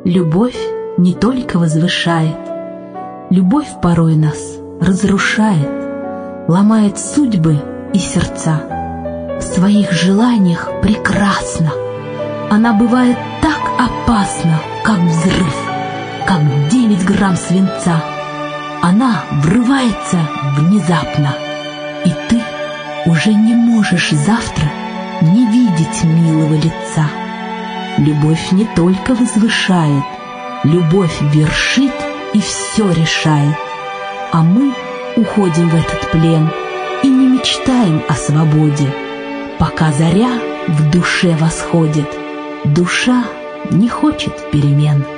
Любовь не только возвышает, любовь порой нас разрушает, ломает судьбы и сердца. В своих желаниях прекрасна, она бывает так опасна, как взрыв, как 9 грамм свинца. Она врывается внезапно, и ты уже не можешь завтра не видеть милого лица. Любовь не только возвышает, любовь вершит и все решает. А мы уходим в этот плен и не мечтаем о свободе. Пока заря в душе восходит, душа не хочет перемен.